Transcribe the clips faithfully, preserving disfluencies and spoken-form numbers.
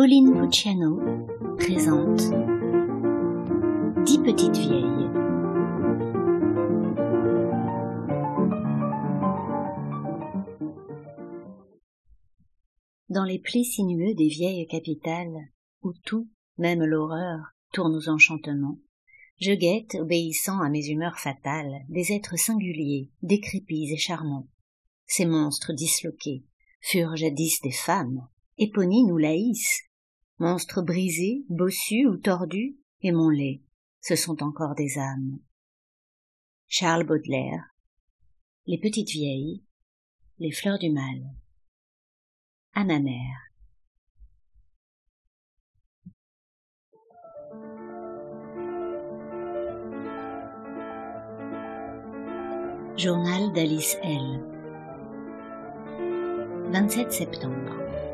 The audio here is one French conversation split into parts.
Pauline Pucciano présente Dix petites vieilles. Dans les plis sinueux des vieilles capitales, où tout, même l'horreur, tourne aux enchantements, je guette, obéissant à mes humeurs fatales, des êtres singuliers, décrépits et charmants. Ces monstres disloqués furent jadis des femmes, Éponine ou Laïs. Monstres brisés, bossus ou tordus, et mon lait, ce sont encore des âmes. Charles Baudelaire. Les petites vieilles, les fleurs du mal. À ma mère. Journal d'Alice L. vingt-sept septembre.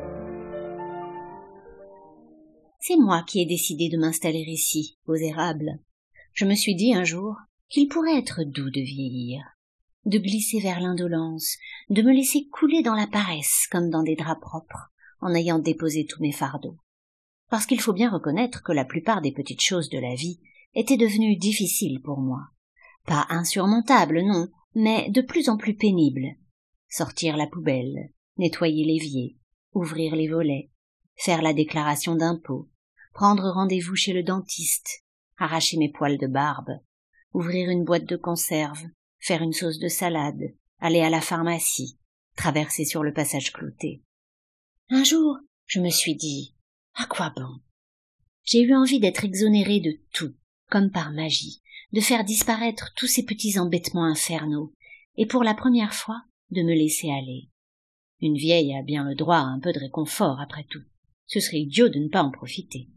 C'est moi qui ai décidé de m'installer ici, aux érables. Je me suis dit un jour qu'il pourrait être doux de vieillir, de glisser vers l'indolence, de me laisser couler dans la paresse comme dans des draps propres, en ayant déposé tous mes fardeaux. Parce qu'il faut bien reconnaître que la plupart des petites choses de la vie étaient devenues difficiles pour moi. Pas insurmontables, non, mais de plus en plus pénibles. Sortir la poubelle, nettoyer l'évier, ouvrir les volets, faire la déclaration d'impôt, prendre rendez-vous chez le dentiste, arracher mes poils de barbe, ouvrir une boîte de conserve, faire une sauce de salade, aller à la pharmacie, traverser sur le passage clouté. Un jour, je me suis dit, à quoi bon? J'ai eu envie d'être exonérée de tout, comme par magie, de faire disparaître tous ces petits embêtements infernaux, et pour la première fois, de me laisser aller. Une vieille a bien le droit à un peu de réconfort, après tout. Ce serait idiot de ne pas en profiter.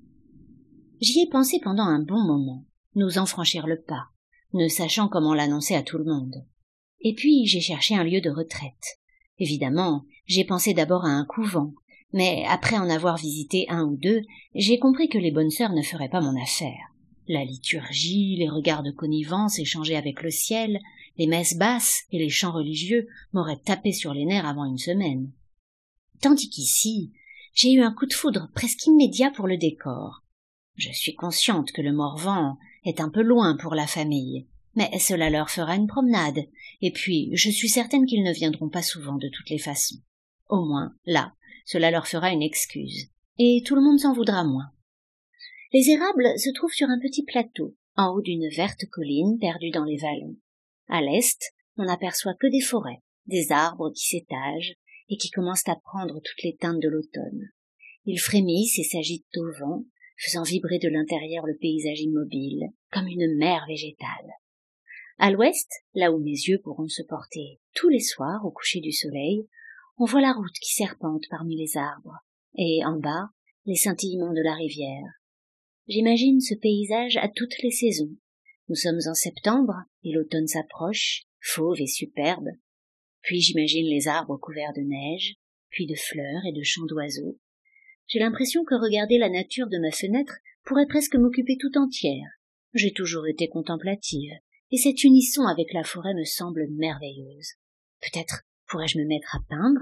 J'y ai pensé pendant un bon moment, n'osant franchir le pas, ne sachant comment l'annoncer à tout le monde. Et puis j'ai cherché un lieu de retraite. Évidemment, j'ai pensé d'abord à un couvent, mais après en avoir visité un ou deux, j'ai compris que les bonnes sœurs ne feraient pas mon affaire. La liturgie, les regards de connivence échangés avec le ciel, les messes basses et les chants religieux m'auraient tapé sur les nerfs avant une semaine. Tandis qu'ici, j'ai eu un coup de foudre presque immédiat pour le décor. Je suis consciente que le Morvan est un peu loin pour la famille, mais cela leur fera une promenade, et puis je suis certaine qu'ils ne viendront pas souvent de toutes les façons. Au moins, là, cela leur fera une excuse, et tout le monde s'en voudra moins. Les érables se trouvent sur un petit plateau, en haut d'une verte colline perdue dans les vallons. À l'est, on n'aperçoit que des forêts, des arbres qui s'étagent et qui commencent à prendre toutes les teintes de l'automne. Ils frémissent et s'agitent au vent, faisant vibrer de l'intérieur le paysage immobile, comme une mer végétale. À l'ouest, là où mes yeux pourront se porter tous les soirs au coucher du soleil, on voit la route qui serpente parmi les arbres, et en bas, les scintillements de la rivière. J'imagine ce paysage à toutes les saisons. Nous sommes en septembre, et l'automne s'approche, fauve et superbe. Puis j'imagine les arbres couverts de neige, puis de fleurs et de chants d'oiseaux. J'ai l'impression que regarder la nature de ma fenêtre pourrait presque m'occuper tout entière. J'ai toujours été contemplative, et cette unisson avec la forêt me semble merveilleuse. Peut-être pourrais-je me mettre à peindre?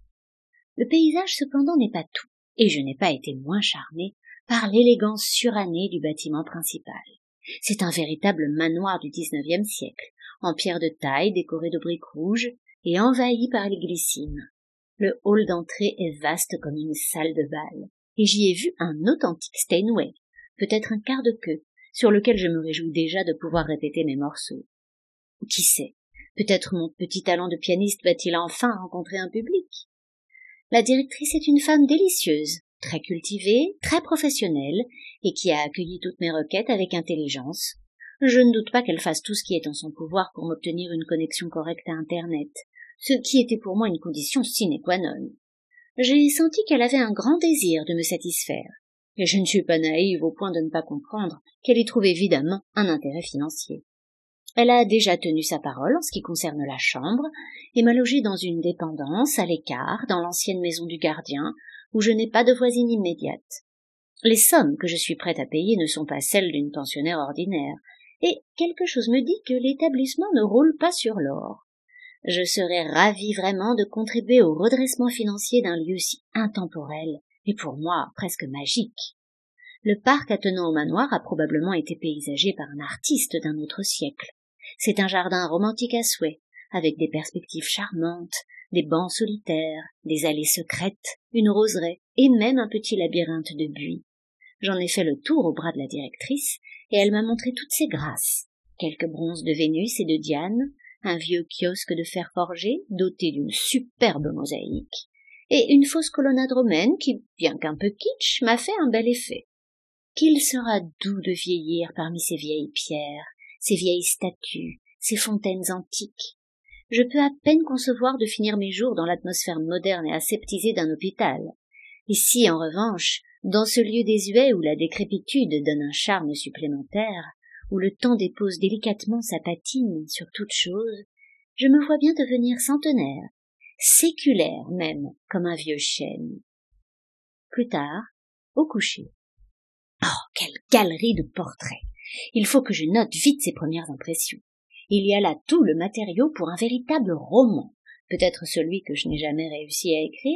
Le paysage cependant n'est pas tout, et je n'ai pas été moins charmée par l'élégance surannée du bâtiment principal. C'est un véritable manoir du dix-neuvième siècle, en pierre de taille décoré de briques rouges et envahi par les glycines. Le hall d'entrée est vaste comme une salle de bal, et j'y ai vu un authentique Steinway, peut-être un quart de queue, sur lequel je me réjouis déjà de pouvoir répéter mes morceaux. Qui sait, peut-être mon petit talent de pianiste va-t-il enfin rencontrer un public. La directrice est une femme délicieuse, très cultivée, très professionnelle, et qui a accueilli toutes mes requêtes avec intelligence. Je ne doute pas qu'elle fasse tout ce qui est en son pouvoir pour m'obtenir une connexion correcte à Internet, ce qui était pour moi une condition sine qua non. J'ai senti qu'elle avait un grand désir de me satisfaire, et je ne suis pas naïve au point de ne pas comprendre qu'elle y trouve évidemment un intérêt financier. Elle a déjà tenu sa parole en ce qui concerne la chambre, et m'a logée dans une dépendance à l'écart, dans l'ancienne maison du gardien, où je n'ai pas de voisine immédiate. Les sommes que je suis prête à payer ne sont pas celles d'une pensionnaire ordinaire, et quelque chose me dit que l'établissement ne roule pas sur l'or. Je serais ravie vraiment de contribuer au redressement financier d'un lieu si intemporel et pour moi presque magique. Le parc attenant au manoir a probablement été paysagé par un artiste d'un autre siècle. C'est un jardin romantique à souhait, avec des perspectives charmantes, des bancs solitaires, des allées secrètes, une roseraie et même un petit labyrinthe de buis. J'en ai fait le tour au bras de la directrice et elle m'a montré toutes ses grâces. Quelques bronzes de Vénus et de Diane, un vieux kiosque de fer forgé doté d'une superbe mosaïque, et une fausse colonnade romaine qui, bien qu'un peu kitsch, m'a fait un bel effet. Qu'il sera doux de vieillir parmi ces vieilles pierres, ces vieilles statues, ces fontaines antiques. Je peux à peine concevoir de finir mes jours dans l'atmosphère moderne et aseptisée d'un hôpital. Et si, en revanche, dans ce lieu désuet où la décrépitude donne un charme supplémentaire, où le temps dépose délicatement sa patine sur toute chose, je me vois bien devenir centenaire, séculaire même, comme un vieux chêne. Plus tard, au coucher. Oh, quelle galerie de portraits! Il faut que je note vite ces premières impressions. Il y a là tout le matériau pour un véritable roman, peut-être celui que je n'ai jamais réussi à écrire.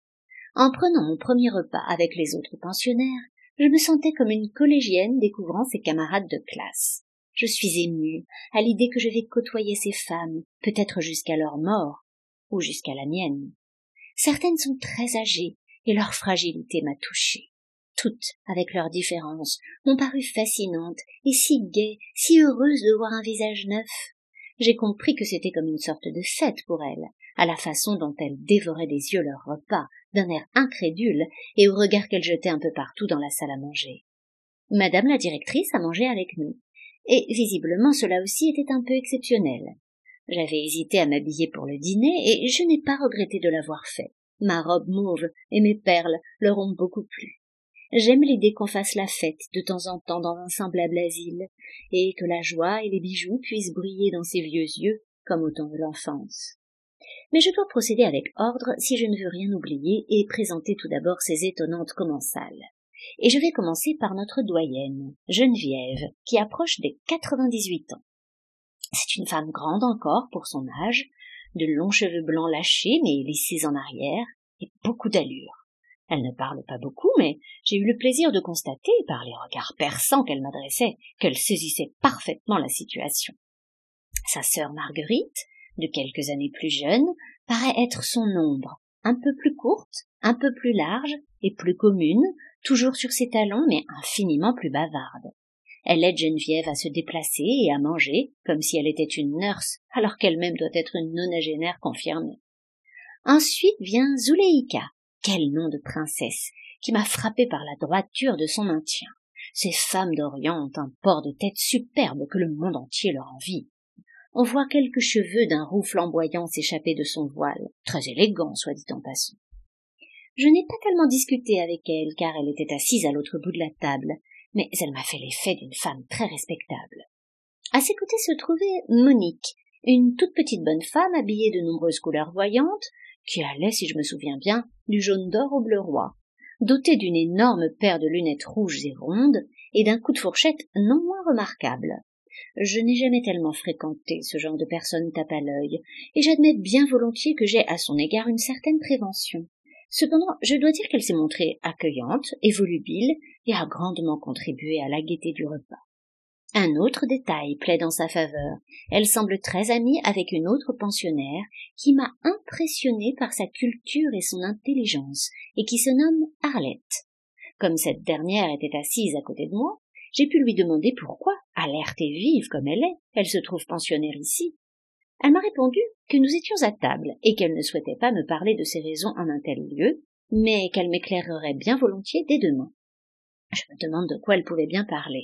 En prenant mon premier repas avec les autres pensionnaires, je me sentais comme une collégienne découvrant ses camarades de classe. Je suis émue à l'idée que je vais côtoyer ces femmes, peut-être jusqu'à leur mort, ou jusqu'à la mienne. Certaines sont très âgées, et leur fragilité m'a touchée. Toutes, avec leurs différences, m'ont paru fascinantes et si gaies, si heureuses de voir un visage neuf. J'ai compris que c'était comme une sorte de fête pour elles, à la façon dont elles dévoraient des yeux leur repas, d'un air incrédule, et au regard qu'elles jetaient un peu partout dans la salle à manger. Madame la directrice a mangé avec nous, et visiblement cela aussi était un peu exceptionnel. J'avais hésité à m'habiller pour le dîner, et je n'ai pas regretté de l'avoir fait. Ma robe mauve et mes perles leur ont beaucoup plu. J'aime l'idée qu'on fasse la fête de temps en temps dans un semblable asile, et que la joie et les bijoux puissent briller dans ses vieux yeux, comme au temps de l'enfance. Mais je dois procéder avec ordre si je ne veux rien oublier et présenter tout d'abord ces étonnantes commensales. Et je vais commencer par notre doyenne, Geneviève, qui approche des quatre-vingt-dix-huit ans. C'est une femme grande encore pour son âge, de longs cheveux blancs lâchés mais lissés en arrière, et beaucoup d'allure. Elle ne parle pas beaucoup, mais j'ai eu le plaisir de constater, par les regards perçants qu'elle m'adressait, qu'elle saisissait parfaitement la situation. Sa sœur Marguerite, de quelques années plus jeune, paraît être son ombre, un peu plus courte, un peu plus large et plus commune, toujours sur ses talons, mais infiniment plus bavarde. Elle aide Geneviève à se déplacer et à manger, comme si elle était une nurse, alors qu'elle-même doit être une nonagénaire confirmée. Ensuite vient Zuleika. Quel nom de princesse, qui m'a frappé par la droiture de son maintien. Ces femmes d'Orient ont un port de tête superbe que le monde entier leur envie. On voit quelques cheveux d'un roux flamboyant s'échapper de son voile, très élégant, soit dit en passant. Je n'ai pas tellement discuté avec elle, car elle était assise à l'autre bout de la table, mais elle m'a fait l'effet d'une femme très respectable. À ses côtés se trouvait Monique, une toute petite bonne femme habillée de nombreuses couleurs voyantes, qui allait, si je me souviens bien, du jaune d'or au bleu roi, dotée d'une énorme paire de lunettes rouges et rondes et d'un coup de fourchette non moins remarquable. Je n'ai jamais tellement fréquenté ce genre de personne tape à l'œil, et j'admets bien volontiers que j'ai à son égard une certaine prévention. Cependant, je dois dire qu'elle s'est montrée accueillante et volubile et a grandement contribué à la gaieté du repas. Un autre détail plaide en sa faveur. Elle semble très amie avec une autre pensionnaire qui m'a impressionnée par sa culture et son intelligence et qui se nomme Arlette. Comme cette dernière était assise à côté de moi, j'ai pu lui demander pourquoi, alerte et vive comme elle est, elle se trouve pensionnaire ici. Elle m'a répondu que nous étions à table et qu'elle ne souhaitait pas me parler de ses raisons en un tel lieu, mais qu'elle m'éclairerait bien volontiers dès demain. Je me demande de quoi elle pouvait bien parler.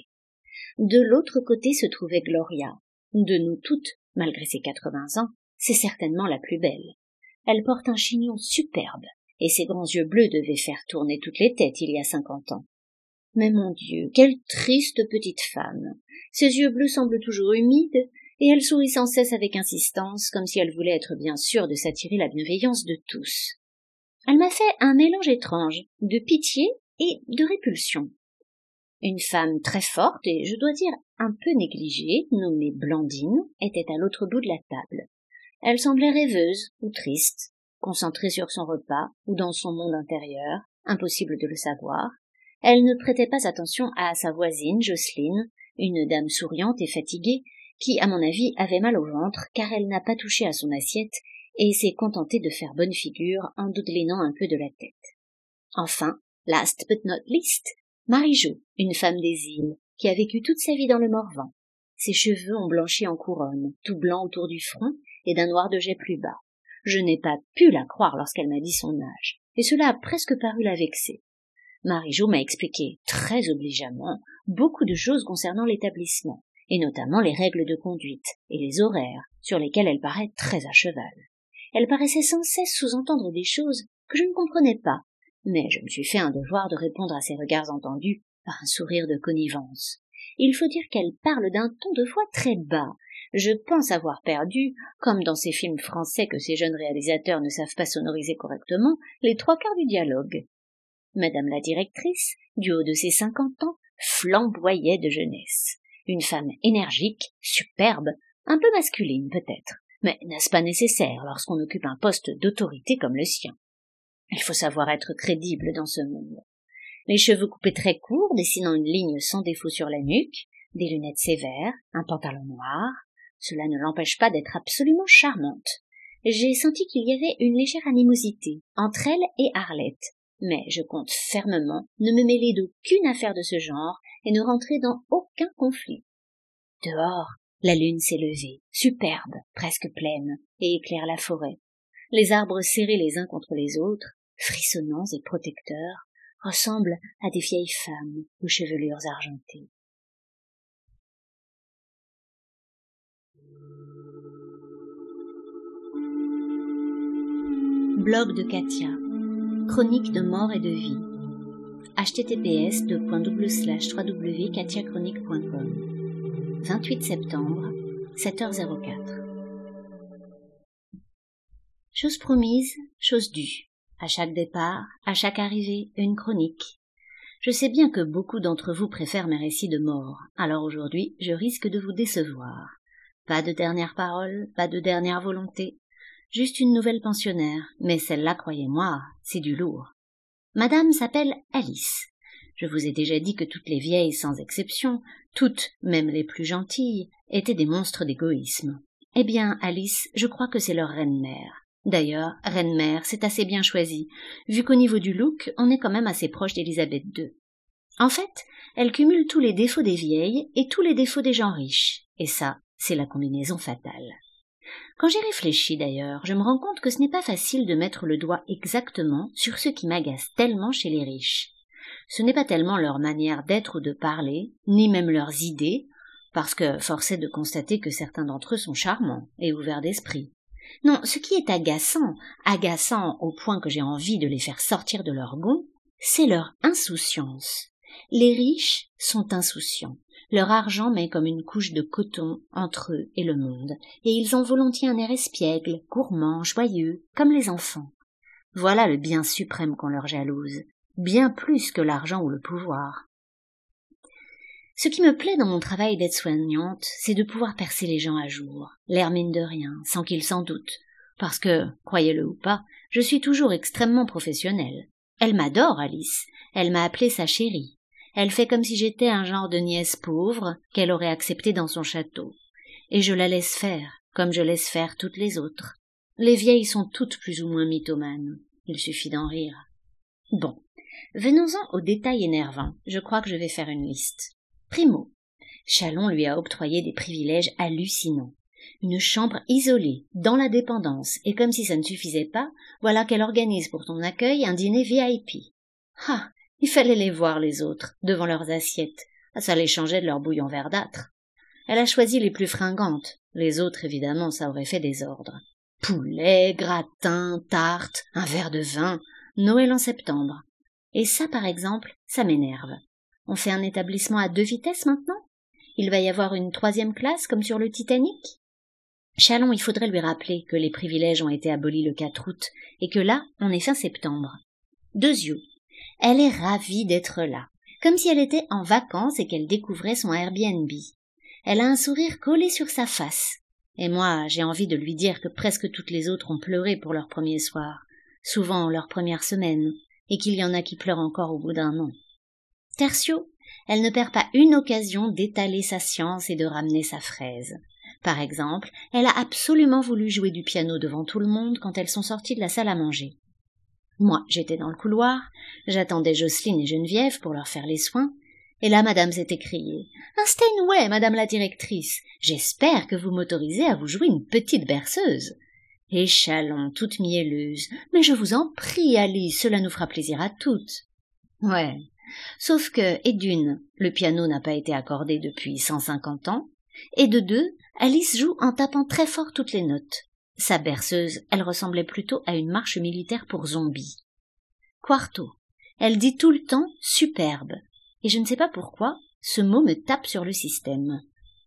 De l'autre côté se trouvait Gloria. De nous toutes, malgré ses quatre-vingts ans, c'est certainement la plus belle. Elle porte un chignon superbe, et ses grands yeux bleus devaient faire tourner toutes les têtes il y a cinquante ans. Mais mon Dieu, quelle triste petite femme! Ses yeux bleus semblent toujours humides, et elle sourit sans cesse avec insistance, comme si elle voulait être bien sûre de s'attirer la bienveillance de tous. Elle m'a fait un mélange étrange de pitié et de répulsion. Une femme très forte et, je dois dire, un peu négligée, nommée Blandine, était à l'autre bout de la table. Elle semblait rêveuse ou triste, concentrée sur son repas ou dans son monde intérieur, impossible de le savoir. Elle ne prêtait pas attention à sa voisine, Jocelyne, une dame souriante et fatiguée, qui, à mon avis, avait mal au ventre, car elle n'a pas touché à son assiette et s'est contentée de faire bonne figure en dodelinant un peu de la tête. Enfin, last but not least, Marie-Jo, une femme des îles, qui a vécu toute sa vie dans le Morvan. Ses cheveux ont blanchi en couronne, tout blanc autour du front et d'un noir de jet plus bas. Je n'ai pas pu la croire lorsqu'elle m'a dit son âge, et cela a presque paru la vexer. Marie-Jo m'a expliqué, très obligeamment, beaucoup de choses concernant l'établissement, et notamment les règles de conduite et les horaires, sur lesquels elle paraît très à cheval. Elle paraissait sans cesse sous-entendre des choses que je ne comprenais pas, mais je me suis fait un devoir de répondre à ses regards entendus par un sourire de connivence. Il faut dire qu'elle parle d'un ton de voix très bas. Je pense avoir perdu, comme dans ces films français que ces jeunes réalisateurs ne savent pas sonoriser correctement, les trois quarts du dialogue. Madame la directrice, du haut de ses cinquante ans, flamboyait de jeunesse. Une femme énergique, superbe, un peu masculine peut-être, mais n'est-ce pas nécessaire lorsqu'on occupe un poste d'autorité comme le sien? Il faut savoir être crédible dans ce monde. Les cheveux coupés très courts, dessinant une ligne sans défaut sur la nuque, des lunettes sévères, un pantalon noir, cela ne l'empêche pas d'être absolument charmante. J'ai senti qu'il y avait une légère animosité entre elle et Arlette, mais je compte fermement ne me mêler d'aucune affaire de ce genre et ne rentrer dans aucun conflit. Dehors, la lune s'est levée, superbe, presque pleine, et éclaire la forêt. Les arbres serrés les uns contre les autres, frissonnants et protecteurs, ressemblent à des vieilles femmes aux chevelures argentées. Blog de Katia. Chronique de mort et de vie. h t t p s deux points double slash w w w point katia chronique point com. vingt-huit septembre, sept heures zéro quatre. Chose promise, chose due. À chaque départ, à chaque arrivée, une chronique. Je sais bien que beaucoup d'entre vous préfèrent mes récits de mort, alors aujourd'hui, je risque de vous décevoir. Pas de dernière parole, pas de dernière volonté. Juste une nouvelle pensionnaire, mais celle-là, croyez-moi, c'est du lourd. Madame s'appelle Alice. Je vous ai déjà dit que toutes les vieilles, sans exception, toutes, même les plus gentilles, étaient des monstres d'égoïsme. Eh bien, Alice, je crois que c'est leur reine-mère. D'ailleurs, reine-mère, c'est assez bien choisi, vu qu'au niveau du look, on est quand même assez proche d'Élisabeth deux. En fait, elle cumule tous les défauts des vieilles et tous les défauts des gens riches, et ça, c'est la combinaison fatale. Quand j'y réfléchis d'ailleurs, je me rends compte que ce n'est pas facile de mettre le doigt exactement sur ce qui m'agace tellement chez les riches. Ce n'est pas tellement leur manière d'être ou de parler, ni même leurs idées, parce que force est de constater que certains d'entre eux sont charmants et ouverts d'esprit. Non, ce qui est agaçant, agaçant au point que j'ai envie de les faire sortir de leur gonds, c'est leur insouciance. Les riches sont insouciants. Leur argent met comme une couche de coton entre eux et le monde, et ils ont volontiers un air espiègle, gourmand, joyeux, comme les enfants. Voilà le bien suprême qu'on leur jalouse, bien plus que l'argent ou le pouvoir. Ce qui me plaît dans mon travail d'aide-soignante, c'est de pouvoir percer les gens à jour, l'air mine de rien, sans qu'ils s'en doutent, parce que, croyez-le ou pas, je suis toujours extrêmement professionnelle. Elle m'adore, Alice, elle m'a appelée sa chérie. Elle fait comme si j'étais un genre de nièce pauvre qu'elle aurait accepté dans son château. Et je la laisse faire, comme je laisse faire toutes les autres. Les vieilles sont toutes plus ou moins mythomanes. Il suffit d'en rire. Bon, venons-en aux détails énervants. Je crois que je vais faire une liste. Primo, Chalon lui a octroyé des privilèges hallucinants. Une chambre isolée, dans la dépendance, et comme si ça ne suffisait pas, voilà qu'elle organise pour ton accueil un dîner V I P. Ah, il fallait les voir les autres, devant leurs assiettes. Ça les changeait de leur bouillon verdâtre. Elle a choisi les plus fringantes. Les autres, évidemment, ça aurait fait désordre. Poulet, gratin, tarte, un verre de vin, Noël en septembre. Et ça, par exemple, ça m'énerve. On fait un établissement à deux vitesses maintenant? Il va y avoir une troisième classe comme sur le Titanic? Chalon, il faudrait lui rappeler que les privilèges ont été abolis le quatre août et que là, on est fin septembre. Deuxièmement, elle est ravie d'être là, comme si elle était en vacances et qu'elle découvrait son Airbnb. Elle a un sourire collé sur sa face. Et moi, j'ai envie de lui dire que presque toutes les autres ont pleuré pour leur premier soir, souvent leur première semaine, et qu'il y en a qui pleurent encore au bout d'un an. Tertio, elle ne perd pas une occasion d'étaler sa science et de ramener sa fraise. Par exemple, elle a absolument voulu jouer du piano devant tout le monde quand elles sont sorties de la salle à manger. Moi, j'étais dans le couloir, j'attendais Jocelyne et Geneviève pour leur faire les soins, et là, madame s'est écriée. « Un Steinway, madame la directrice, j'espère que vous m'autorisez à vous jouer une petite berceuse. » Et Chalon, toute mielleuse. « Mais je vous en prie, Alice, cela nous fera plaisir à toutes. » Ouais, sauf que, et d'une, le piano n'a pas été accordé depuis cent cinquante ans, et de deux, Alice joue en tapant très fort toutes les notes. Sa berceuse, elle ressemblait plutôt à une marche militaire pour zombies. Quarto, elle dit tout le temps « superbe », et je ne sais pas pourquoi, ce mot me tape sur le système.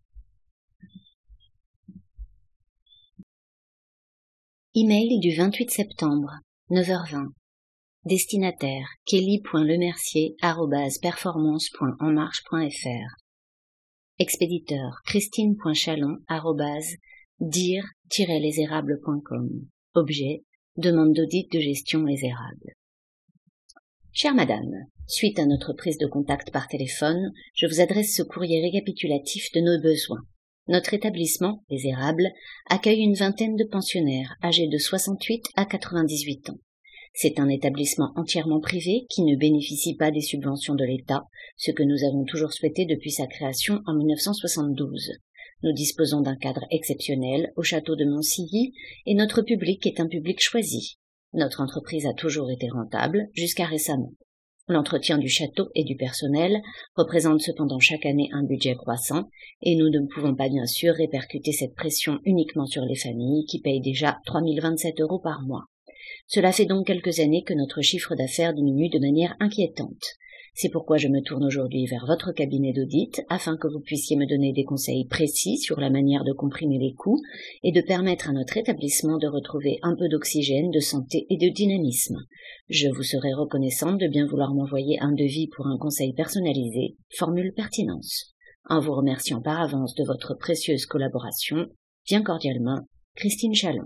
Email du vingt-huit septembre, neuf heures vingt. Destinataire kelly point lemercier arobase performance point en marche point f r. Expéditeur christine point chalon arobase dire tiret les érables point com. Objet demande d'audit de gestion les érables. Chère madame, suite à notre prise de contact par téléphone, je vous adresse ce courrier récapitulatif de nos besoins. Notre établissement, les Érables, accueille une vingtaine de pensionnaires âgés de soixante-huit à quatre-vingt-dix-huit ans. C'est un établissement entièrement privé qui ne bénéficie pas des subventions de l'État, ce que nous avons toujours souhaité depuis sa création en mille neuf cent soixante-douze. Nous disposons d'un cadre exceptionnel au château de Monsilly et notre public est un public choisi. Notre entreprise a toujours été rentable, jusqu'à récemment. L'entretien du château et du personnel représente cependant chaque année un budget croissant, et nous ne pouvons pas bien sûr répercuter cette pression uniquement sur les familles qui payent déjà trois mille vingt-sept euros par mois. Cela fait donc quelques années que notre chiffre d'affaires diminue de manière inquiétante. C'est pourquoi je me tourne aujourd'hui vers votre cabinet d'audit afin que vous puissiez me donner des conseils précis sur la manière de comprimer les coûts et de permettre à notre établissement de retrouver un peu d'oxygène, de santé et de dynamisme. Je vous serai reconnaissante de bien vouloir m'envoyer un devis pour un conseil personnalisé, formule pertinence. En vous remerciant par avance de votre précieuse collaboration, bien cordialement, Christine Chalon.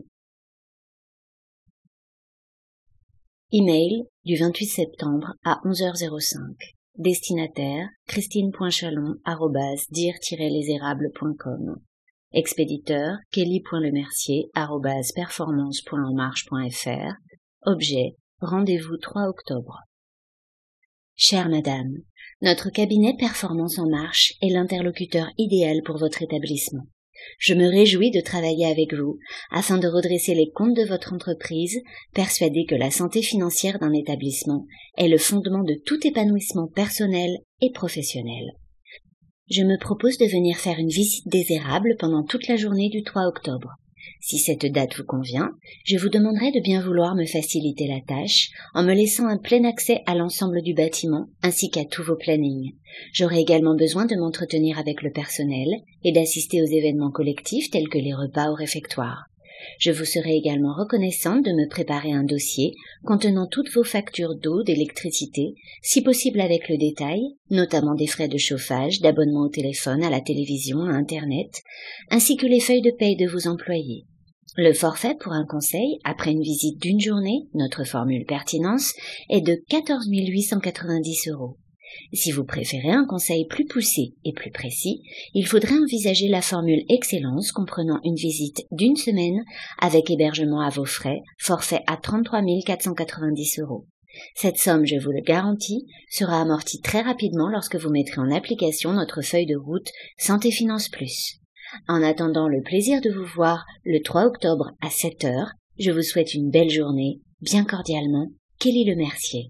Email du vingt-huit septembre à onze heures cinq. Destinataire christine point chalon arobase dire tiret les érables point com. Expéditeur kelly point lemercier arobase performance point en marche point f r. Objet rendez-vous trois octobre. Chère madame, notre cabinet Performance en marche est l'interlocuteur idéal pour votre établissement. Je me réjouis de travailler avec vous afin de redresser les comptes de votre entreprise, persuadée que la santé financière d'un établissement est le fondement de tout épanouissement personnel et professionnel. Je me propose de venir faire une visite des érables pendant toute la journée du trois octobre. Si cette date vous convient, je vous demanderai de bien vouloir me faciliter la tâche en me laissant un plein accès à l'ensemble du bâtiment ainsi qu'à tous vos plannings. J'aurai également besoin de m'entretenir avec le personnel et d'assister aux événements collectifs tels que les repas au réfectoire. Je vous serai également reconnaissante de me préparer un dossier contenant toutes vos factures d'eau, d'électricité, si possible avec le détail, notamment des frais de chauffage, d'abonnement au téléphone, à la télévision, à Internet, ainsi que les feuilles de paye de vos employés. Le forfait pour un conseil, après une visite d'une journée, notre formule pertinence, est de quatorze mille huit cent quatre-vingt-dix euros. Si vous préférez un conseil plus poussé et plus précis, il faudrait envisager la formule Excellence comprenant une visite d'une semaine avec hébergement à vos frais, forfait à trente-trois mille quatre cent quatre-vingt-dix euros. Cette somme, je vous le garantis, sera amortie très rapidement lorsque vous mettrez en application notre feuille de route Santé Finance Plus. En attendant le plaisir de vous voir le trois octobre à sept heures, je vous souhaite une belle journée, bien cordialement, Kelly Lemercier.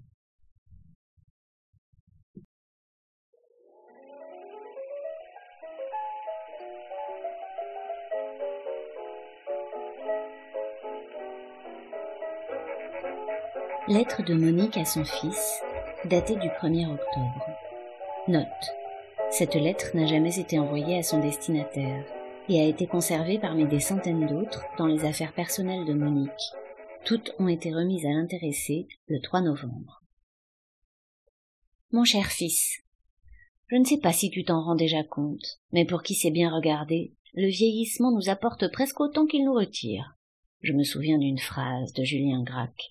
Lettre de Monique à son fils, datée du premier octobre. Note. Cette lettre n'a jamais été envoyée à son destinataire et a été conservée parmi des centaines d'autres dans les affaires personnelles de Monique. Toutes ont été remises à l'intéressé le trois novembre. Mon cher fils, je ne sais pas si tu t'en rends déjà compte, mais pour qui sait bien regarder, le vieillissement nous apporte presque autant qu'il nous retire. Je me souviens d'une phrase de Julien Gracq.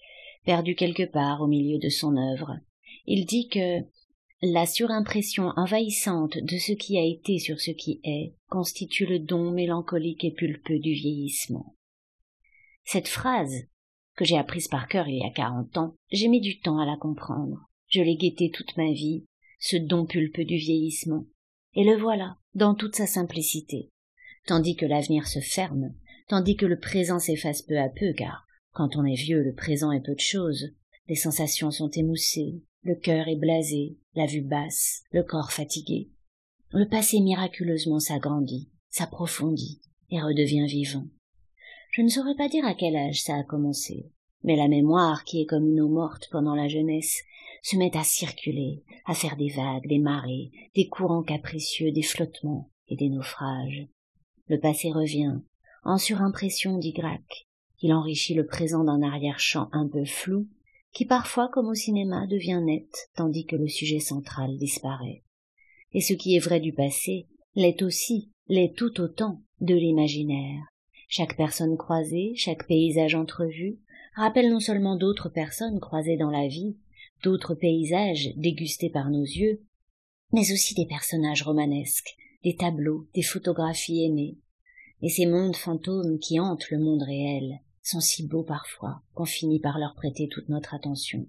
perdu quelque part au milieu de son œuvre. Il dit que la surimpression envahissante de ce qui a été sur ce qui est constitue le don mélancolique et pulpeux du vieillissement. Cette phrase, que j'ai apprise par cœur il y a quarante ans, j'ai mis du temps à la comprendre. Je l'ai guetté toute ma vie, ce don pulpeux du vieillissement, et le voilà, dans toute sa simplicité. Tandis que l'avenir se ferme, tandis que le présent s'efface peu à peu, car quand on est vieux, le présent est peu de choses, les sensations sont émoussées, le cœur est blasé, la vue basse, le corps fatigué. Le passé miraculeusement s'agrandit, s'approfondit et redevient vivant. Je ne saurais pas dire à quel âge ça a commencé, mais la mémoire, qui est comme une eau morte pendant la jeunesse, se met à circuler, à faire des vagues, des marées, des courants capricieux, des flottements et des naufrages. Le passé revient, en surimpression dit Gracq. Il enrichit le présent d'un arrière-champ un peu flou, qui parfois, comme au cinéma, devient net, tandis que le sujet central disparaît. Et ce qui est vrai du passé l'est aussi, l'est tout autant, de l'imaginaire. Chaque personne croisée, chaque paysage entrevu, rappelle non seulement d'autres personnes croisées dans la vie, d'autres paysages dégustés par nos yeux, mais aussi des personnages romanesques, des tableaux, des photographies aimées. Et ces mondes fantômes qui hantent le monde réel sont si beaux parfois qu'on finit par leur prêter toute notre attention.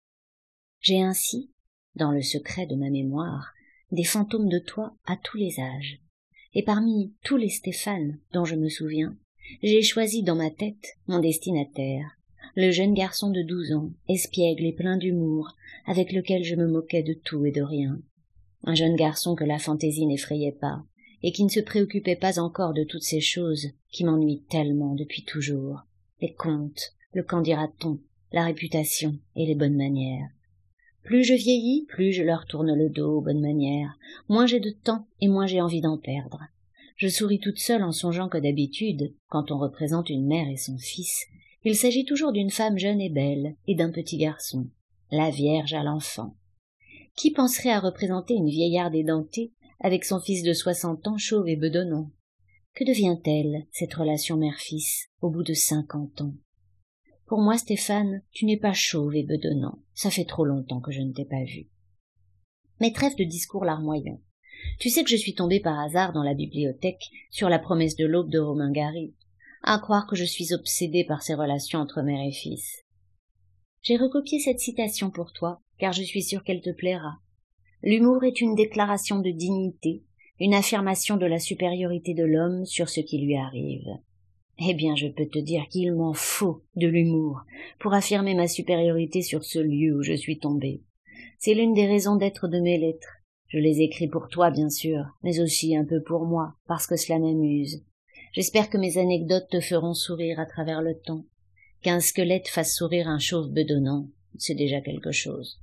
J'ai ainsi, dans le secret de ma mémoire, des fantômes de toi à tous les âges. Et parmi tous les Stéphane dont je me souviens, j'ai choisi dans ma tête mon destinataire, le jeune garçon de douze ans, espiègle et plein d'humour, avec lequel je me moquais de tout et de rien. Un jeune garçon que la fantaisie n'effrayait pas, et qui ne se préoccupait pas encore de toutes ces choses qui m'ennuient tellement depuis toujours. Les contes, le qu'en dira-t-on, la réputation et les bonnes manières. Plus je vieillis, plus je leur tourne le dos aux bonnes manières, moins j'ai de temps et moins j'ai envie d'en perdre. Je souris toute seule en songeant que d'habitude, quand on représente une mère et son fils, il s'agit toujours d'une femme jeune et belle et d'un petit garçon, la Vierge à l'enfant. Qui penserait à représenter une vieillarde édentée avec son fils de soixante ans chauve et bedonnant? Que devient-elle, cette relation mère-fils, au bout de cinquante ans? Pour moi, Stéphane, tu n'es pas chauve et bedonnant. Ça fait trop longtemps que je ne t'ai pas vu. Mais trêve de discours larmoyants. Tu sais que je suis tombée par hasard dans la bibliothèque sur La promesse de l'aube de Romain Gary. À croire que je suis obsédée par ces relations entre mère et fils. J'ai recopié cette citation pour toi, car je suis sûre qu'elle te plaira. L'humour est une déclaration de dignité, une affirmation de la supériorité de l'homme sur ce qui lui arrive. Eh bien, je peux te dire qu'il m'en faut de l'humour pour affirmer ma supériorité sur ce lieu où je suis tombée. C'est l'une des raisons d'être de mes lettres. Je les écris pour toi, bien sûr, mais aussi un peu pour moi, parce que cela m'amuse. J'espère que mes anecdotes te feront sourire à travers le temps. Qu'un squelette fasse sourire un chauve bedonnant, c'est déjà quelque chose.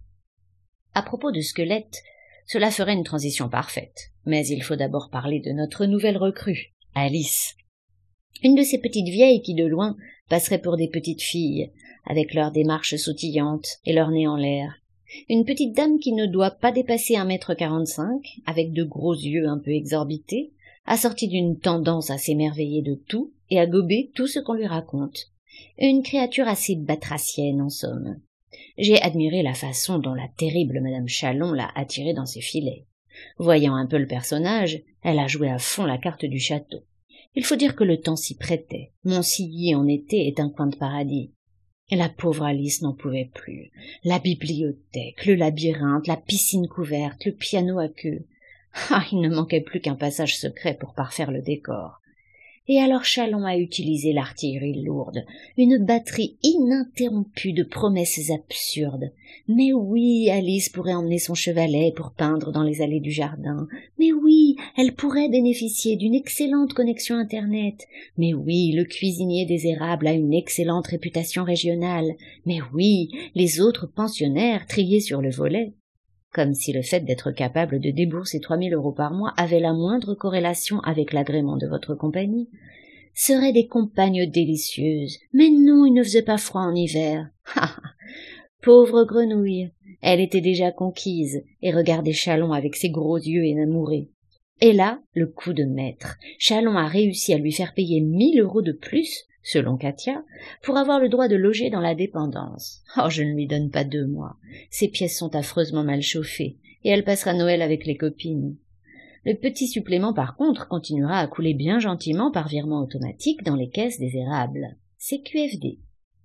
À propos de squelette, cela ferait une transition parfaite. Mais il faut d'abord parler de notre nouvelle recrue, Alice. Une de ces petites vieilles qui, de loin, passeraient pour des petites filles, avec leur démarche sautillante et leur nez en l'air. Une petite dame qui ne doit pas dépasser un mètre quarante-cinq, avec de gros yeux un peu exorbités, assortie d'une tendance à s'émerveiller de tout et à gober tout ce qu'on lui raconte. Une créature assez batracienne, en somme. J'ai admiré la façon dont la terrible Madame Chalon l'a attirée dans ses filets. Voyant un peu le personnage, elle a joué à fond la carte du château. Il faut dire que le temps s'y prêtait. Montilly en été est un coin de paradis. Et la pauvre Alice n'en pouvait plus. La bibliothèque, le labyrinthe, la piscine couverte, le piano à queue. Ah, il ne manquait plus qu'un passage secret pour parfaire le décor. Et alors Chalon a utilisé l'artillerie lourde, une batterie ininterrompue de promesses absurdes. Mais oui, Alice pourrait emmener son chevalet pour peindre dans les allées du jardin. Mais oui, elle pourrait bénéficier d'une excellente connexion Internet. Mais oui, le cuisinier des érables a une excellente réputation régionale. Mais oui, les autres pensionnaires triés sur le volet. Comme si le fait d'être capable de débourser trois mille euros par mois avait la moindre corrélation avec l'agrément de votre compagnie. Seraient des compagnes délicieuses. Mais non, il ne faisait pas froid en hiver. Ha ha. Pauvre grenouille. Elle était déjà conquise et regardait Chalon avec ses gros yeux énamourés. Et là, le coup de maître. Chalon a réussi à lui faire payer mille euros de plus selon Katia, pour avoir le droit de loger dans la dépendance. Oh, je ne lui donne pas deux mois. Ses pièces sont affreusement mal chauffées, et elle passera Noël avec les copines. Le petit supplément, par contre, continuera à couler bien gentiment par virement automatique dans les caisses des érables. C'est Q F D.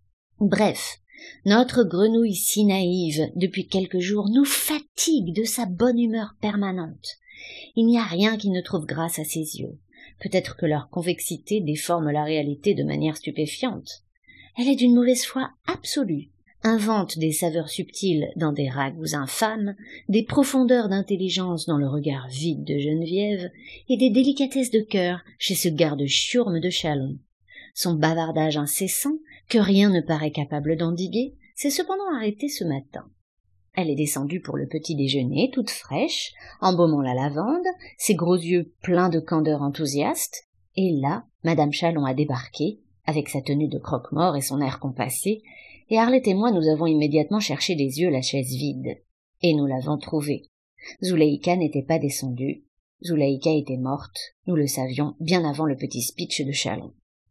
Bref, notre grenouille si naïve, depuis quelques jours, nous fatigue de sa bonne humeur permanente. Il n'y a rien qui ne trouve grâce à ses yeux. Peut-être que leur convexité déforme la réalité de manière stupéfiante. Elle est d'une mauvaise foi absolue, invente des saveurs subtiles dans des ragoûts infâmes, des profondeurs d'intelligence dans le regard vide de Geneviève et des délicatesses de cœur chez ce garde-chiourme de Châlons. Son bavardage incessant, que rien ne paraît capable d'endiguer, s'est cependant arrêté ce matin. Elle est descendue pour le petit déjeuner, toute fraîche, embaumant la lavande, ses gros yeux pleins de candeur enthousiaste, et là, Madame Châlons a débarqué, avec sa tenue de croque-mort et son air compassé, et Arlette et moi nous avons immédiatement cherché des yeux la chaise vide. Et nous l'avons trouvée. Zuleïka n'était pas descendue. Zuleïka était morte, nous le savions bien avant le petit speech de Châlons.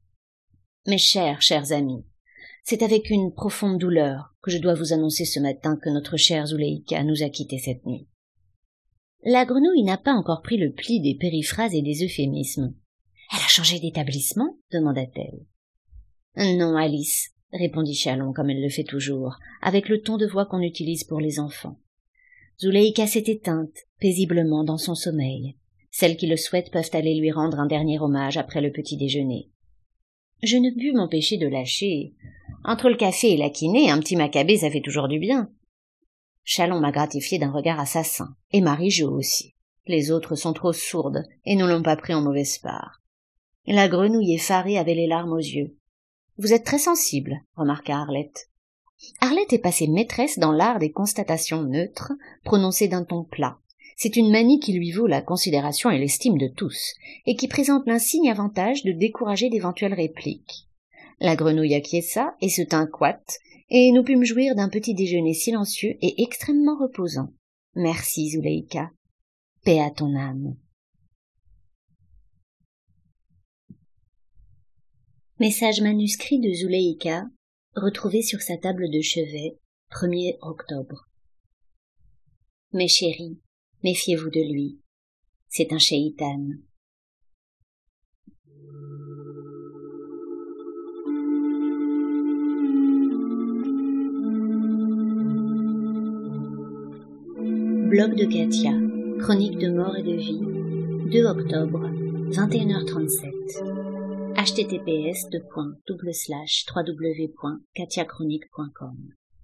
Mes chers, chers amis, c'est avec une profonde douleur que je dois vous annoncer ce matin que notre chère Zuleïka nous a quittés cette nuit. La grenouille n'a pas encore pris le pli des périphrases et des euphémismes. « Elle a changé d'établissement » demanda-t-elle. « Non, Alice », répondit Châlons comme elle le fait toujours, avec le ton de voix qu'on utilise pour les enfants. Zuleïka s'est éteinte, paisiblement dans son sommeil. Celles qui le souhaitent peuvent aller lui rendre un dernier hommage après le petit déjeuner. Je ne pus m'empêcher de lâcher. Entre le café et la kiné, un petit macabé, ça fait toujours du bien. Châlons m'a gratifié d'un regard assassin, et Marie-Jo aussi. Les autres sont trop sourdes, et ne l'ont pas pris en mauvaise part. La grenouille effarée avait les larmes aux yeux. « Vous êtes très sensible, » remarqua Arlette. Arlette est passée maîtresse dans l'art des constatations neutres, prononcées d'un ton plat. C'est une manie qui lui vaut la considération et l'estime de tous, et qui présente l'insigne avantage de décourager d'éventuelles répliques. La grenouille acquiesça et se tint coite, et nous pûmes jouir d'un petit déjeuner silencieux et extrêmement reposant. Merci, Zuleïka. Paix à ton âme. Message manuscrit de Zuleïka, retrouvé sur sa table de chevet, premier octobre. Mes chéris, méfiez-vous de lui. C'est un chéitan. Blog de Katia, chronique de mort et de vie, deux octobre, vingt et une heures trente-sept. h t t p s deux points double slash w w w point katia chronique point com.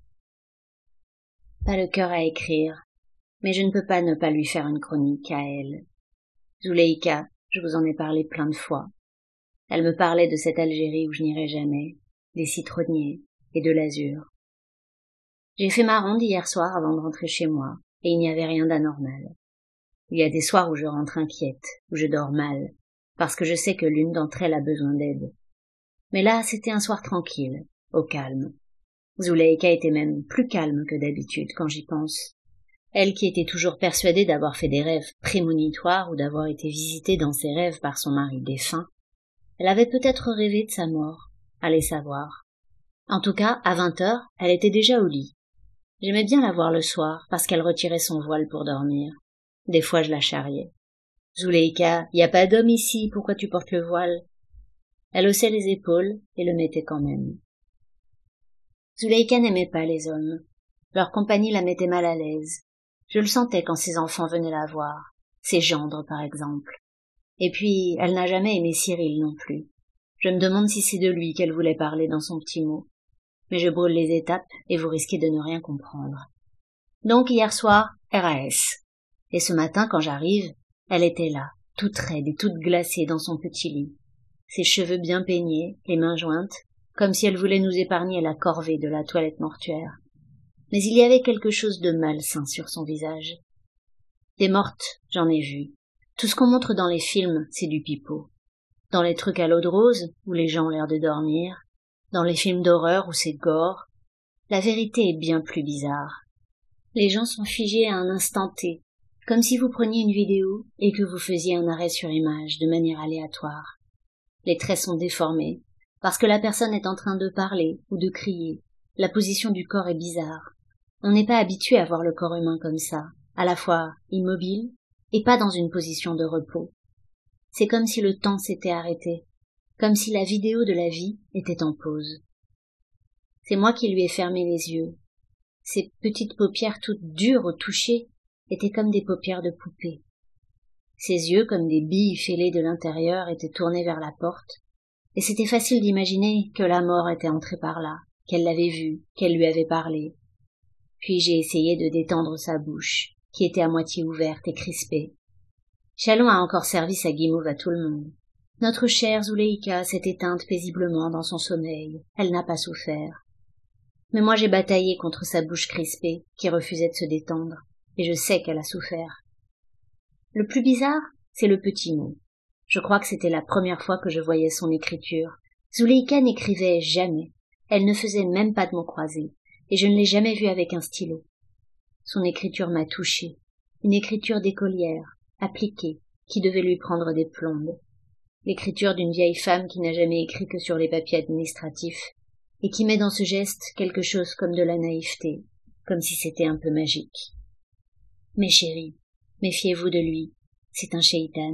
Pas le cœur à écrire, mais je ne peux pas ne pas lui faire une chronique à elle. Zuleïka, je vous en ai parlé plein de fois. Elle me parlait de cette Algérie où je n'irai jamais, des citronniers et de l'azur. J'ai fait ma ronde hier soir avant de rentrer chez moi, et il n'y avait rien d'anormal. Il y a des soirs où je rentre inquiète, où je dors mal, parce que je sais que l'une d'entre elles a besoin d'aide. Mais là, c'était un soir tranquille, au calme. Zuleïka était même plus calme que d'habitude quand j'y pense. Elle qui était toujours persuadée d'avoir fait des rêves prémonitoires ou d'avoir été visitée dans ses rêves par son mari défunt, elle avait peut-être rêvé de sa mort, allez savoir. En tout cas, à vingt heures, elle était déjà au lit. J'aimais bien la voir le soir, parce qu'elle retirait son voile pour dormir. Des fois, je la charriais. « Zuleïka, y a pas d'homme ici, pourquoi tu portes le voile ?» Elle haussait les épaules et le mettait quand même. Zuleïka n'aimait pas les hommes. Leur compagnie la mettait mal à l'aise. Je le sentais quand ses enfants venaient la voir, ses gendres par exemple. Et puis, elle n'a jamais aimé Cyril non plus. Je me demande si c'est de lui qu'elle voulait parler dans son petit mot. Mais je brûle les étapes et vous risquez de ne rien comprendre. Donc hier soir, R A S. Et ce matin, quand j'arrive, elle était là, toute raide et toute glacée dans son petit lit. Ses cheveux bien peignés, les mains jointes, comme si elle voulait nous épargner la corvée de la toilette mortuaire. Mais il y avait quelque chose de malsain sur son visage. Des mortes, j'en ai vu. Tout ce qu'on montre dans les films, c'est du pipeau. Dans les trucs à l'eau de rose, où les gens ont l'air de dormir, dans les films d'horreur où c'est gore, la vérité est bien plus bizarre. Les gens sont figés à un instant T, comme si vous preniez une vidéo et que vous faisiez un arrêt sur image de manière aléatoire. Les traits sont déformés, parce que la personne est en train de parler ou de crier. La position du corps est bizarre. On n'est pas habitué à voir le corps humain comme ça, à la fois immobile et pas dans une position de repos. C'est comme si le temps s'était arrêté, comme si la vidéo de la vie était en pause. C'est moi qui lui ai fermé les yeux. Ses petites paupières toutes dures au toucher étaient comme des paupières de poupée. Ses yeux, comme des billes fêlées de l'intérieur, étaient tournés vers la porte, et c'était facile d'imaginer que la mort était entrée par là, qu'elle l'avait vue, qu'elle lui avait parlé. Puis j'ai essayé de détendre sa bouche, qui était à moitié ouverte et crispée. Chalon a encore servi sa guimauve à tout le monde. Notre chère Zuleika s'est éteinte paisiblement dans son sommeil. Elle n'a pas souffert. Mais moi j'ai bataillé contre sa bouche crispée, qui refusait de se détendre, et je sais qu'elle a souffert. Le plus bizarre, c'est le petit mot. Je crois que c'était la première fois que je voyais son écriture. Zuleika n'écrivait jamais. Elle ne faisait même pas de mots croisés, et je ne l'ai jamais vue avec un stylo. Son écriture m'a touchée. Une écriture d'écolière, appliquée, qui devait lui prendre des plombes. L'écriture d'une vieille femme qui n'a jamais écrit que sur les papiers administratifs, et qui met dans ce geste quelque chose comme de la naïveté, comme si c'était un peu magique. Mais chérie, méfiez-vous de lui, c'est un shaitan.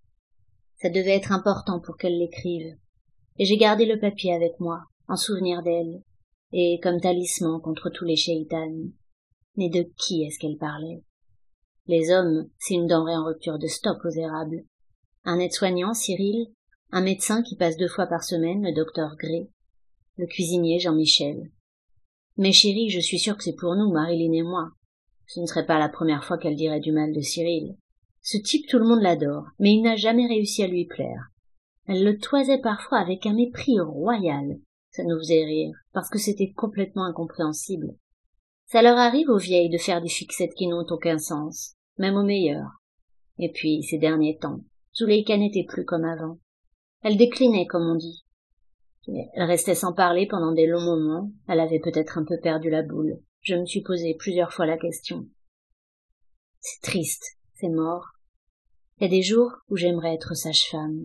Ça devait être important pour qu'elle l'écrive, et j'ai gardé le papier avec moi, en souvenir d'elle, et comme talisman contre tous les shaitans. Mais de qui est-ce qu'elle parlait? Les hommes, c'est une denrée en rupture de stock aux érables. Un aide-soignant, Cyril, un médecin qui passe deux fois par semaine, le docteur Gray, le cuisinier, Jean-Michel. Mais chérie, je suis sûre que c'est pour nous, Marilyn et moi. Ce ne serait pas la première fois qu'elle dirait du mal de Cyril. Ce type, tout le monde l'adore, mais il n'a jamais réussi à lui plaire. Elle le toisait parfois avec un mépris royal. Ça nous faisait rire, parce que c'était complètement incompréhensible. Ça leur arrive aux vieilles de faire des fixettes qui n'ont aucun sens, même aux meilleures. Et puis, ces derniers temps, Zuleika n'était plus comme avant. Elle déclinait, comme on dit. Elle restait sans parler pendant des longs moments. Elle avait peut-être un peu perdu la boule. Je me suis posé plusieurs fois la question. C'est triste, c'est mort. Il y a des jours où j'aimerais être sage-femme.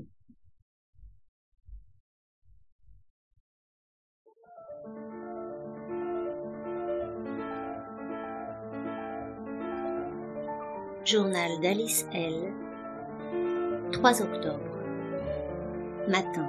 Journal d'Alice L. trois octobre. Matin.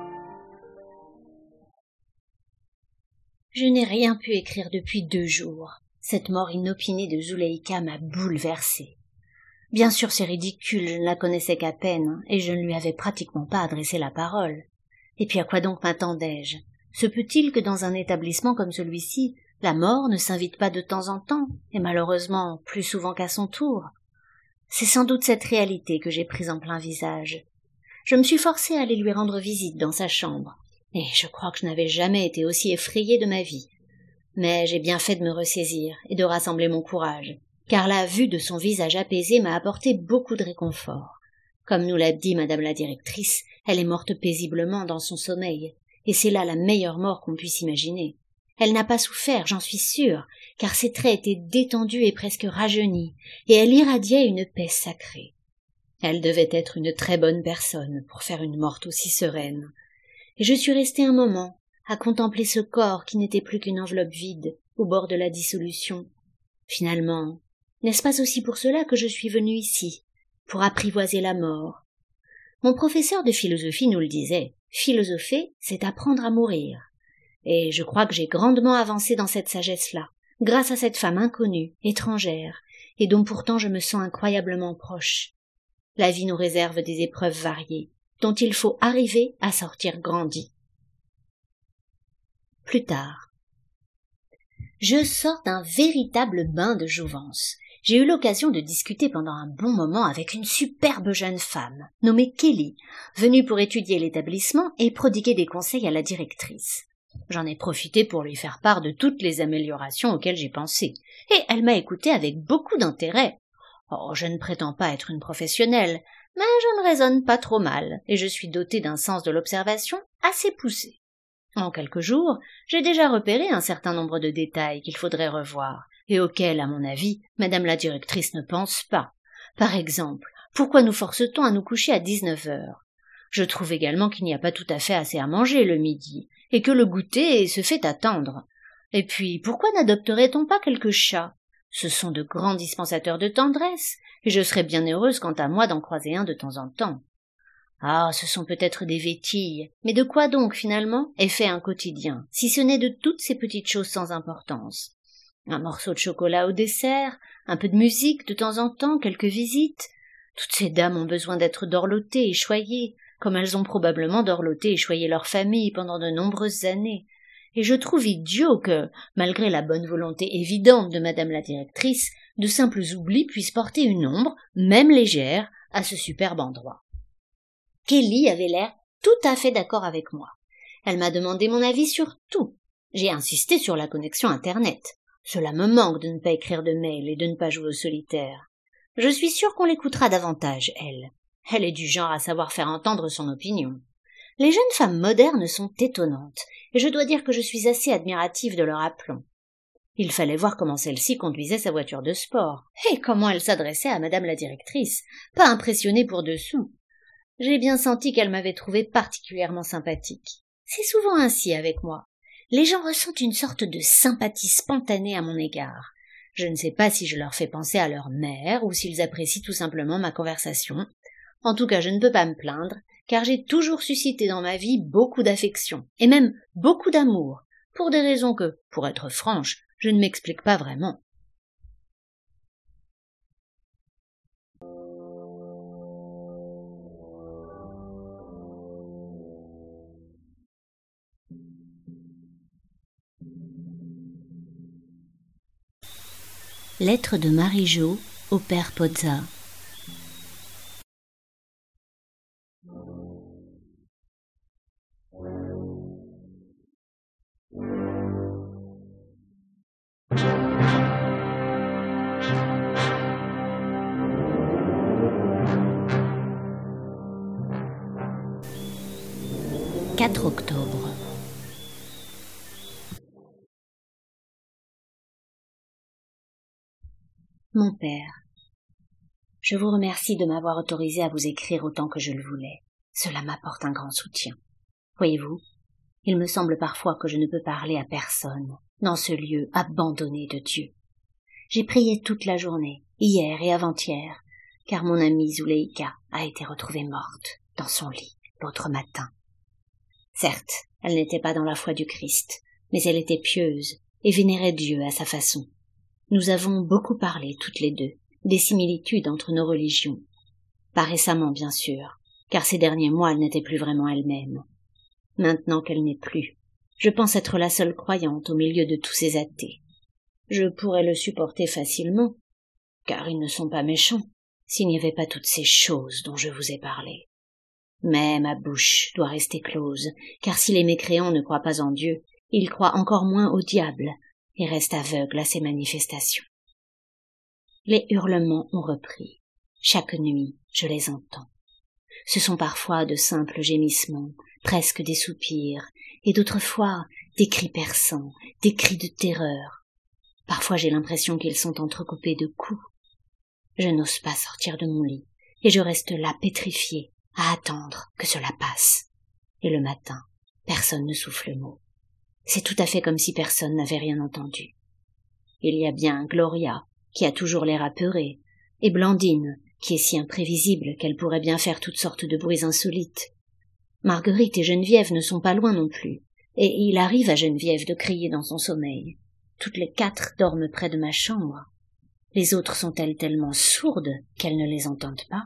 Je n'ai rien pu écrire depuis deux jours. Cette mort inopinée de Zuleika m'a bouleversée. Bien sûr, c'est ridicule, je ne la connaissais qu'à peine, et je ne lui avais pratiquement pas adressé la parole. Et puis à quoi donc m'attendais-je? Se peut-il que dans un établissement comme celui-ci, la mort ne s'invite pas de temps en temps, et malheureusement plus souvent qu'à son tour? C'est sans doute cette réalité que j'ai prise en plein visage. Je me suis forcée à aller lui rendre visite dans sa chambre, et je crois que je n'avais jamais été aussi effrayée de ma vie. Mais j'ai bien fait de me ressaisir et de rassembler mon courage, car la vue de son visage apaisé m'a apporté beaucoup de réconfort. Comme nous l'a dit madame la directrice, elle est morte paisiblement dans son sommeil, et c'est là la meilleure mort qu'on puisse imaginer. Elle n'a pas souffert, j'en suis sûre, car ses traits étaient détendus et presque rajeunis, et elle irradiait une paix sacrée. Elle devait être une très bonne personne pour faire une morte aussi sereine. Et je suis restée un moment à contempler ce corps qui n'était plus qu'une enveloppe vide, au bord de la dissolution. Finalement, n'est-ce pas aussi pour cela que je suis venue ici, pour apprivoiser la mort? Mon professeur de philosophie nous le disait, philosopher, c'est apprendre à mourir. Et je crois que j'ai grandement avancé dans cette sagesse-là, grâce à cette femme inconnue, étrangère, et dont pourtant je me sens incroyablement proche. La vie nous réserve des épreuves variées, dont il faut arriver à sortir grandi. Plus tard. Je sors d'un véritable bain de jouvence. J'ai eu l'occasion de discuter pendant un bon moment avec une superbe jeune femme, nommée Kelly, venue pour étudier l'établissement et prodiguer des conseils à la directrice. J'en ai profité pour lui faire part de toutes les améliorations auxquelles j'ai pensé, et elle m'a écouté avec beaucoup d'intérêt. Oh, je ne prétends pas être une professionnelle, mais je ne raisonne pas trop mal, et je suis dotée d'un sens de l'observation assez poussé. En quelques jours, j'ai déjà repéré un certain nombre de détails qu'il faudrait revoir, et auxquels, à mon avis, madame la directrice ne pense pas. Par exemple, pourquoi nous force-t-on à nous coucher à dix-neuf heures? Je trouve également qu'il n'y a pas tout à fait assez à manger le midi, et que le goûter se fait attendre. Et puis, pourquoi n'adopterait-on pas quelques chats? Ce sont de grands dispensateurs de tendresse, et je serais bien heureuse quant à moi d'en croiser un de temps en temps. Ah, ce sont peut-être des vétilles, mais de quoi donc, finalement, est fait un quotidien, si ce n'est de toutes ces petites choses sans importance? Un morceau de chocolat au dessert, un peu de musique de temps en temps, quelques visites. Toutes ces dames ont besoin d'être dorlotées et choyées, comme elles ont probablement dorloté et choyé leur famille pendant de nombreuses années. Et je trouve idiot que, malgré la bonne volonté évidente de madame la directrice, de simples oublis puissent porter une ombre, même légère, à ce superbe endroit. Kelly avait l'air tout à fait d'accord avec moi. Elle m'a demandé mon avis sur tout. J'ai insisté sur la connexion Internet. Cela me manque de ne pas écrire de mail et de ne pas jouer au solitaire. Je suis sûre qu'on l'écoutera davantage, elle. Elle est du genre à savoir faire entendre son opinion. Les jeunes femmes modernes sont étonnantes, et je dois dire que je suis assez admirative de leur aplomb. Il fallait voir comment celle-ci conduisait sa voiture de sport, et comment elle s'adressait à madame la directrice, pas impressionnée pour dessous. J'ai bien senti qu'elle m'avait trouvée particulièrement sympathique. C'est souvent ainsi avec moi. Les gens ressentent une sorte de sympathie spontanée à mon égard. Je ne sais pas si je leur fais penser à leur mère ou s'ils apprécient tout simplement ma conversation. En tout cas, je ne peux pas me plaindre, car j'ai toujours suscité dans ma vie beaucoup d'affection, et même beaucoup d'amour, pour des raisons que, pour être franche, je ne m'explique pas vraiment. Lettre de Marie-Jo au père Pozza. quatre octobre. Mon père, je vous remercie de m'avoir autorisé à vous écrire autant que je le voulais. Cela m'apporte un grand soutien. Voyez-vous, il me semble parfois que je ne peux parler à personne dans ce lieu abandonné de Dieu. J'ai prié toute la journée, hier et avant-hier, car mon amie Zuleika a été retrouvée morte dans son lit l'autre matin. Certes, elle n'était pas dans la foi du Christ, mais elle était pieuse et vénérait Dieu à sa façon. Nous avons beaucoup parlé, toutes les deux, des similitudes entre nos religions. Pas récemment, bien sûr, car ces derniers mois elle n'était plus vraiment elle-même. Maintenant qu'elle n'est plus, je pense être la seule croyante au milieu de tous ces athées. Je pourrais le supporter facilement, car ils ne sont pas méchants, s'il n'y avait pas toutes ces choses dont je vous ai parlé. Mais ma bouche doit rester close, car si les mécréants ne croient pas en Dieu, ils croient encore moins au diable et restent aveugles à ses manifestations. Les hurlements ont repris. Chaque nuit, je les entends. Ce sont parfois de simples gémissements, presque des soupirs, et d'autres fois des cris perçants, des cris de terreur. Parfois j'ai l'impression qu'ils sont entrecoupés de coups. Je n'ose pas sortir de mon lit, et je reste là pétrifiée, à attendre que cela passe. Et le matin, personne ne souffle mot. C'est tout à fait comme si personne n'avait rien entendu. Il y a bien Gloria, qui a toujours l'air apeurée, et Blandine, qui est si imprévisible qu'elle pourrait bien faire toutes sortes de bruits insolites. Marguerite et Geneviève ne sont pas loin non plus, et il arrive à Geneviève de crier dans son sommeil. Toutes les quatre dorment près de ma chambre. Les autres sont-elles tellement sourdes qu'elles ne les entendent pas?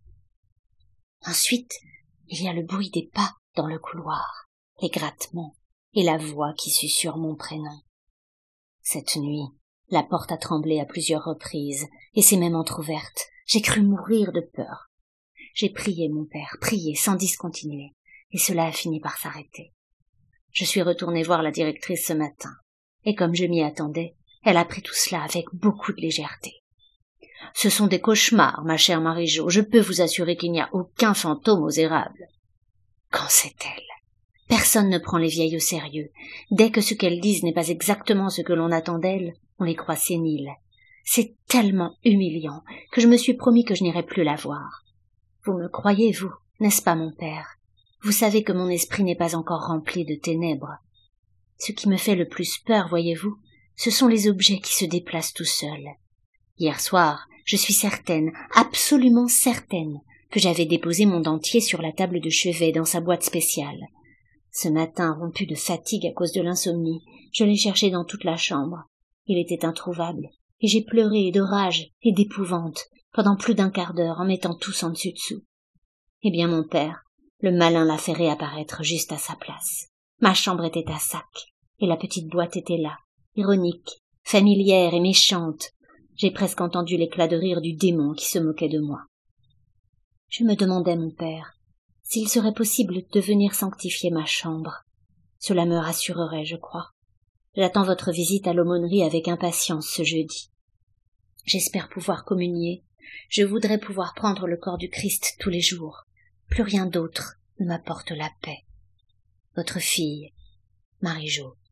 Ensuite, il y a le bruit des pas dans le couloir, les grattements et la voix qui susurre mon prénom. Cette nuit, la porte a tremblé à plusieurs reprises et s'est même entr'ouverte. J'ai cru mourir de peur. J'ai prié mon père, prié sans discontinuer, et cela a fini par s'arrêter. Je suis retournée voir la directrice ce matin, et comme je m'y attendais, elle a pris tout cela avec beaucoup de légèreté. Ce sont des cauchemars, ma chère Marie-Jo, je peux vous assurer qu'il n'y a aucun fantôme aux érables. Quand sait-elle? Personne ne prend les vieilles au sérieux. Dès que ce qu'elles disent n'est pas exactement ce que l'on attend d'elles, on les croit séniles. C'est tellement humiliant que je me suis promis que je n'irai plus la voir. Vous me croyez, vous, n'est-ce pas, mon père? Vous savez que mon esprit n'est pas encore rempli de ténèbres. Ce qui me fait le plus peur, voyez-vous, ce sont les objets qui se déplacent tout seuls. Hier soir, je suis certaine, absolument certaine, que j'avais déposé mon dentier sur la table de chevet dans sa boîte spéciale. Ce matin, rompu de fatigue à cause de l'insomnie, je l'ai cherché dans toute la chambre. Il était introuvable, et j'ai pleuré de rage et d'épouvante pendant plus d'un quart d'heure en mettant tous en dessus-dessous. Eh bien, mon père, le malin l'a fait réapparaître juste à sa place. Ma chambre était à sac, et la petite boîte était là, ironique, familière et méchante. J'ai presque entendu l'éclat de rire du démon qui se moquait de moi. Je me demandais, mon père, s'il serait possible de venir sanctifier ma chambre. Cela me rassurerait, je crois. J'attends votre visite à l'aumônerie avec impatience ce jeudi. J'espère pouvoir communier. Je voudrais pouvoir prendre le corps du Christ tous les jours. Plus rien d'autre ne m'apporte la paix. Votre fille, Marie-Jo.